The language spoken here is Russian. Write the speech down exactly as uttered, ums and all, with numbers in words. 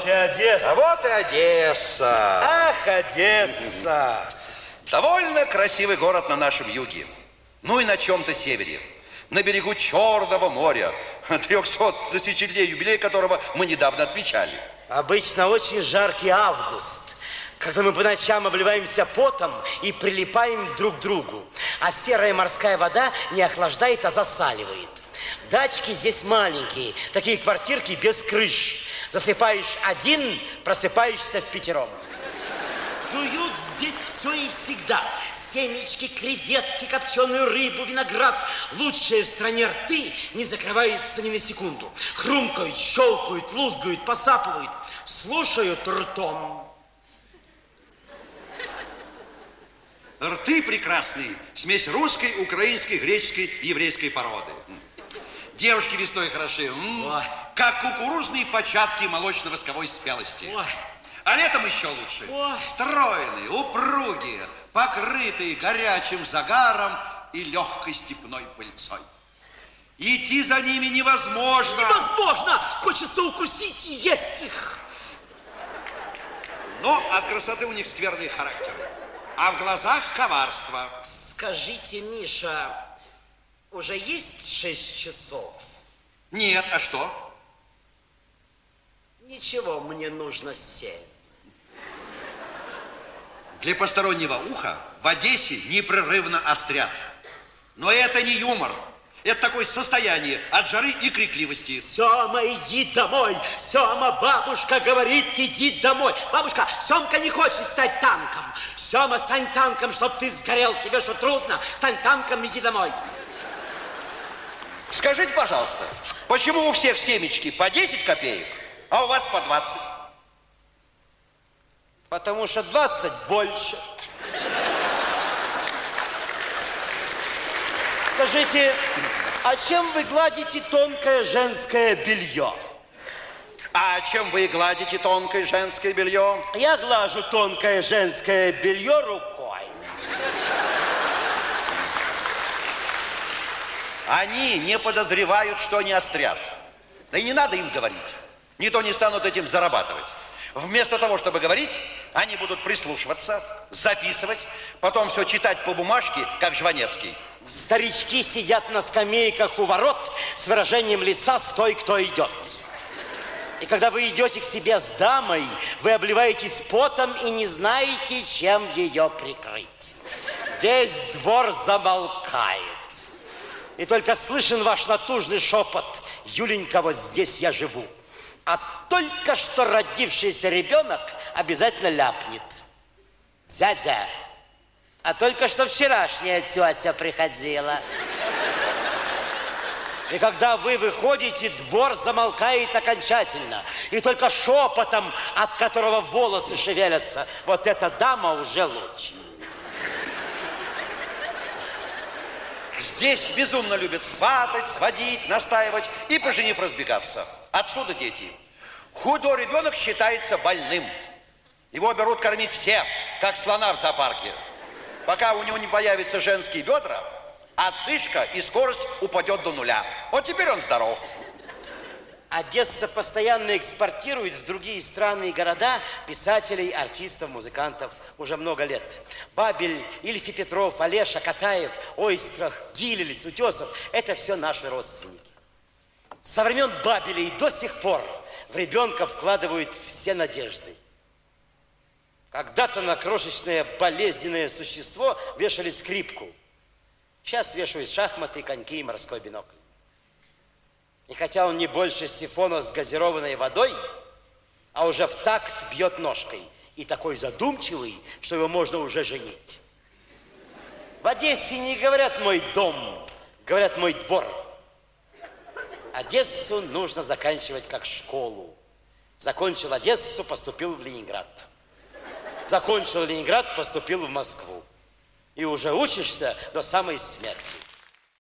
вот и Одесса. А вот и Одесса. Ах, Одесса. Довольно красивый город на нашем юге. Ну и на чем-то севере. На берегу Черного моря. трехсоттысячелетие юбилей которого мы недавно отмечали. Обычно очень жаркий август, когда мы по ночам обливаемся потом и прилипаем друг к другу. А серая морская вода не охлаждает, а засаливает. Дачки здесь маленькие, такие квартирки без крыш. Засыпаешь один, просыпаешься впятером. Клюют здесь все и всегда. Семечки, креветки, копченую рыбу, виноград. Лучшие в стране рты не закрываются ни на секунду. Хрумкают, щелкают, лузгают, посапывают. Слушают ртом. Рты прекрасные. Смесь русской, украинской, греческой и еврейской породы. Девушки весной хороши. М-м, как кукурузные початки молочно-восковой спелости. Ой. А летом еще лучше. Ой. Стройные, упругие, покрытые горячим загаром и легкой степной пыльцой. Идти за ними невозможно. Невозможно! Хочется укусить и есть их. Но от красоты у них скверные характеры. А в глазах коварство. Скажите, Миша, уже есть шесть часов? Нет, а что? Ничего, мне нужно семь. Для постороннего уха в Одессе непрерывно острят. Но это не юмор. Это такое состояние от жары и крикливости. Сёма, иди домой. Сёма, бабушка говорит, иди домой. Бабушка, Сёмка не хочет стать танком. Сёма, стань танком, чтоб ты сгорел. Тебе что, трудно? Стань танком, иди домой. Скажите, пожалуйста, почему у всех семечки по десять копеек, а у вас по двадцать? Потому что двадцать больше. Скажите, а чем вы гладите тонкое женское белье? А чем вы гладите тонкое женское белье? Я глажу тонкое женское белье рукой. Они не подозревают, что они острят. Да и не надо им говорить. Не то не станут этим зарабатывать. Вместо того, чтобы говорить, они будут прислушиваться, записывать, потом все читать по бумажке, как Жванецкий. Старички сидят на скамейках у ворот с выражением лица «стой, кто идет». И когда вы идете к себе с дамой, вы обливаетесь потом и не знаете, чем ее прикрыть. Весь двор замолкает. И только слышен ваш натужный шепот: «Юленька, вот здесь я живу». А только что родившийся ребенок обязательно ляпнет: «Дядя, а только что вчерашняя тетя приходила». И когда вы выходите, двор замолкает окончательно. И только шепотом, от которого волосы шевелятся: «Вот эта дама уже лучше». Здесь безумно любят сватать, сводить, настаивать и, поженив, разбегаться. Отсюда дети. Худой ребенок считается больным. Его берут кормить все, как слона в зоопарке. Пока у него не появятся женские бедра, отдышка и скорость упадет до нуля. Вот теперь он здоров. Одесса постоянно экспортирует в другие страны и города писателей, артистов, музыкантов уже много лет. Бабель, Ильф и Петров, Олеша, Катаев, Ойстрах, Гилель, Утесов – это все наши родственники. Со времен Бабелей до сих пор в ребенка вкладывают все надежды. Когда-то на крошечное болезненное существо вешали скрипку. Сейчас вешают шахматы, коньки и морской бинокль. И хотя он не больше сифона с газированной водой, а уже в такт бьет ножкой. И такой задумчивый, что его можно уже женить. В Одессе не говорят «мой дом», говорят «мой двор». Одессу нужно заканчивать как школу. Закончил Одессу, поступил в Ленинград. Закончил Ленинград, поступил в Москву. И уже учишься до самой смерти.